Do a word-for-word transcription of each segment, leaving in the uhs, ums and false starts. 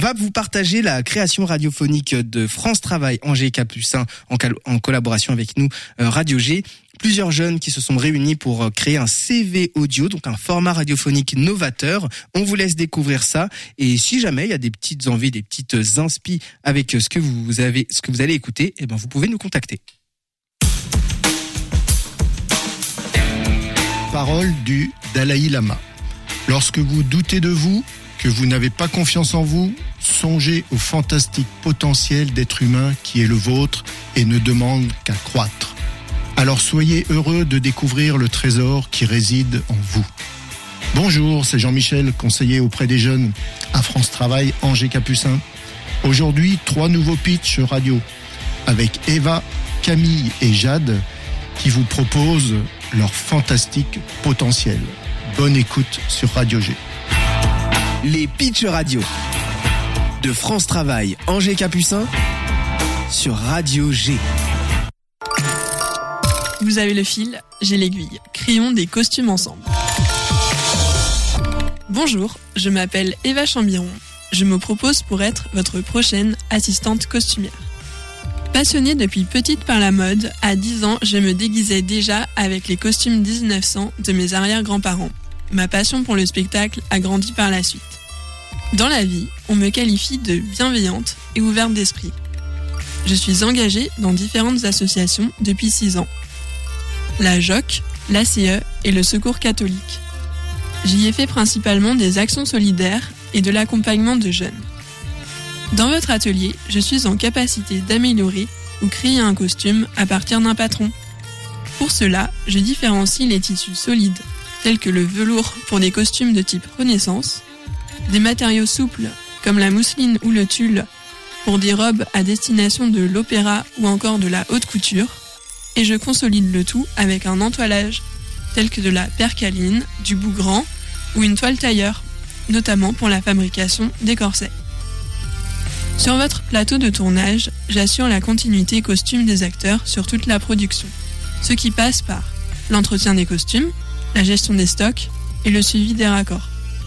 va vous partager la création radiophonique de France Travail Angers Capucin en, cal- en collaboration avec nous, euh, Radio G. Plusieurs jeunes qui se sont réunis pour créer un C V audio, donc un format radiophonique novateur. On vous laisse découvrir ça. Et si jamais il y a des petites envies, des petites inspi avec ce que vous avez, ce que vous allez écouter, eh ben vous pouvez nous contacter. Parole du Dalai Lama. Lorsque vous doutez de vous, que vous n'avez pas confiance en vous, songez au fantastique potentiel d'être humain qui est le vôtre et ne demande qu'à croître. Alors soyez heureux de découvrir le trésor qui réside en vous. Bonjour, c'est Jean-Michel, conseiller auprès des jeunes à France Travail Angers Capucin. Aujourd'hui, trois nouveaux pitchs radio avec Eva, Camille et Jade qui vous proposent leur fantastique potentiel. Bonne écoute sur Radio G. Les pitchs radio de France Travail Angers Capucin sur Radio G. Vous avez le fil, j'ai l'aiguille. Créons des costumes ensemble. Bonjour, je m'appelle Eva Chambiron. Je me propose pour être votre prochaine assistante costumière. Passionnée depuis petite par la mode, à dix ans, je me déguisais déjà avec les costumes dix-neuf cents de mes arrière-grands-parents. Ma passion pour le spectacle a grandi par la suite. Dans la vie, on me qualifie de bienveillante et ouverte d'esprit. Je suis engagée dans différentes associations depuis six ans. La J O C, l'A C E et le Secours catholique. J'y ai fait principalement des actions solidaires et de l'accompagnement de jeunes. Dans votre atelier, je suis en capacité d'améliorer ou créer un costume à partir d'un patron. Pour cela, je différencie les tissus solides, tels que le velours pour des costumes de type Renaissance, des matériaux souples comme la mousseline ou le tulle pour des robes à destination de l'opéra ou encore de la haute couture, et je consolide le tout avec un entoilage tel que de la percaline, du bougran ou une toile tailleur, notamment pour la fabrication des corsets. Sur votre plateau de tournage, j'assure la continuité costume des acteurs sur toute la production, ce qui passe par l'entretien des costumes, la gestion des stocks et le suivi des raccords.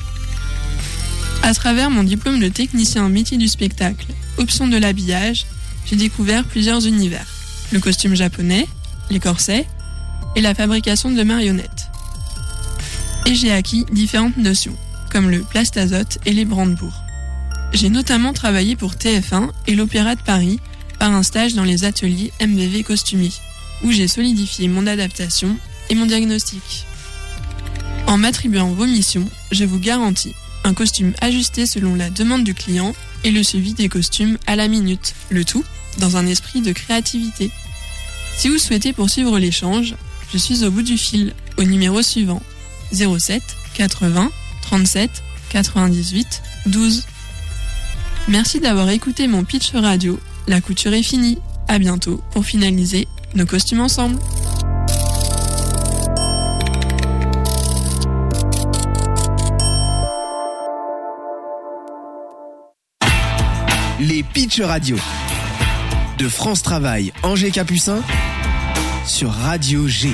À travers mon diplôme de technicien métier du spectacle, option de l'habillage, j'ai découvert plusieurs univers. Le costume japonais, les corsets et la fabrication de marionnettes. Et j'ai acquis différentes notions, comme le plastazote et les brandebourgs. J'ai notamment travaillé pour T F un et l'Opéra de Paris par un stage dans les ateliers M V V Costumier, où j'ai solidifié mon adaptation et mon diagnostic. En m'attribuant vos missions, je vous garantis un costume ajusté selon la demande du client et le suivi des costumes à la minute, le tout dans un esprit de créativité. Si vous souhaitez poursuivre l'échange, je suis au bout du fil au numéro suivant zéro sept quatre-vingts trente-sept quatre-vingt-dix-huit douze. Merci d'avoir écouté mon pitch radio. La couture est finie. À bientôt pour finaliser nos costumes ensemble. Les pitchs radio de France Travail Angers Capucin sur Radio G.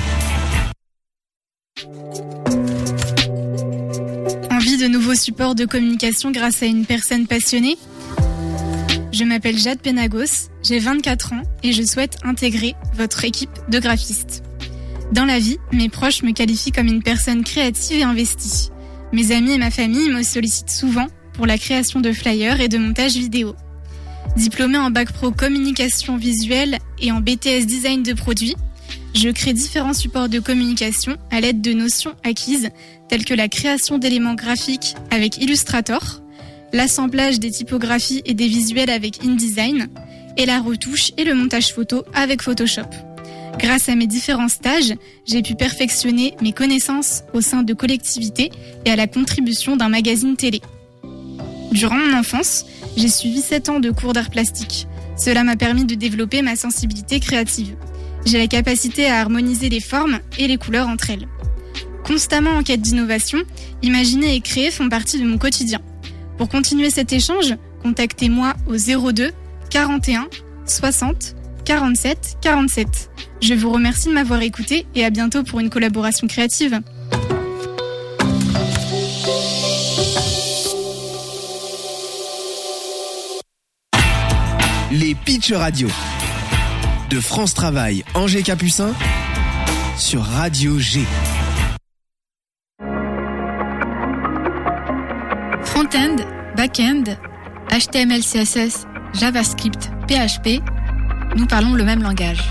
Envie de nouveaux supports de communication grâce à une personne passionnée ? Je m'appelle Jade Penagos, j'ai vingt-quatre ans et je souhaite intégrer votre équipe de graphistes. Dans la vie, mes proches me qualifient comme une personne créative et investie. Mes amis et ma famille me sollicitent souvent pour la création de flyers et de montage vidéo. Diplômée en bac pro communication visuelle et en B T S design de produits, je crée différents supports de communication à l'aide de notions acquises telles que la création d'éléments graphiques avec Illustrator, l'assemblage des typographies et des visuels avec InDesign et la retouche et le montage photo avec Photoshop. Grâce à mes différents stages, j'ai pu perfectionner mes connaissances au sein de collectivités et à la contribution d'un magazine télé. Durant mon enfance, j'ai suivi sept ans de cours d'art plastique. Cela m'a permis de développer ma sensibilité créative. J'ai la capacité à harmoniser les formes et les couleurs entre elles. Constamment en quête d'innovation, imaginer et créer font partie de mon quotidien. Pour continuer cet échange, contactez-moi au zéro deux quarante et un soixante quarante-sept quarante-sept. Je vous remercie de m'avoir écouté et à bientôt pour une collaboration créative. Les Pitch Radio de France Travail Angers Capucin sur Radio G. Front-end, back-end, H T M L C S S, JavaScript, P H P, nous parlons le même langage.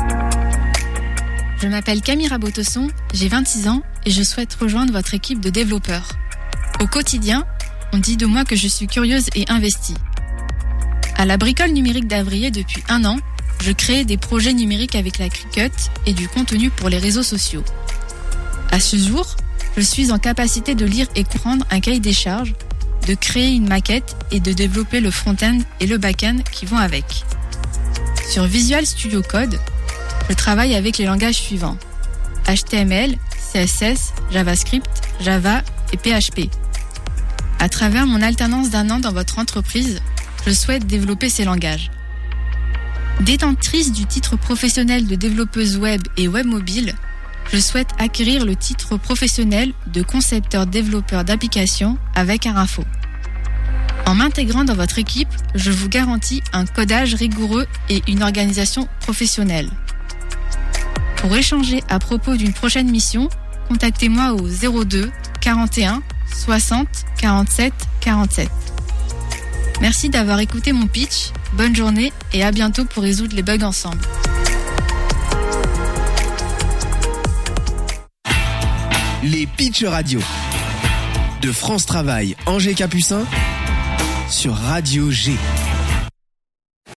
Je m'appelle Camille Rabotosson, j'ai vingt-six ans et je souhaite rejoindre votre équipe de développeurs. Au quotidien, on dit de moi que je suis curieuse et investie. À la bricole numérique d'Avrier depuis un an, je crée des projets numériques avec la Cricut et du contenu pour les réseaux sociaux. À ce jour, je suis en capacité de lire et comprendre un cahier des charges, de créer une maquette et de développer le front-end et le back-end qui vont avec. Sur Visual Studio Code, je travaille avec les langages suivants: H T M L, C S S, JavaScript, Java et P H P. À travers mon alternance d'un an dans votre entreprise, je souhaite développer ces langages. Détentrice du titre professionnel de développeuse web et web mobile, je souhaite acquérir le titre professionnel de concepteur-développeur d'applications avec Arinfo. En m'intégrant dans votre équipe, je vous garantis un codage rigoureux et une organisation professionnelle. Pour échanger à propos d'une prochaine mission, contactez-moi au zéro deux quarante et un soixante quarante-sept quarante-sept. Merci d'avoir écouté mon pitch, bonne journée et à bientôt pour résoudre les bugs ensemble. Les Pitch Radio de France Travail Angers Capucin sur Radio G.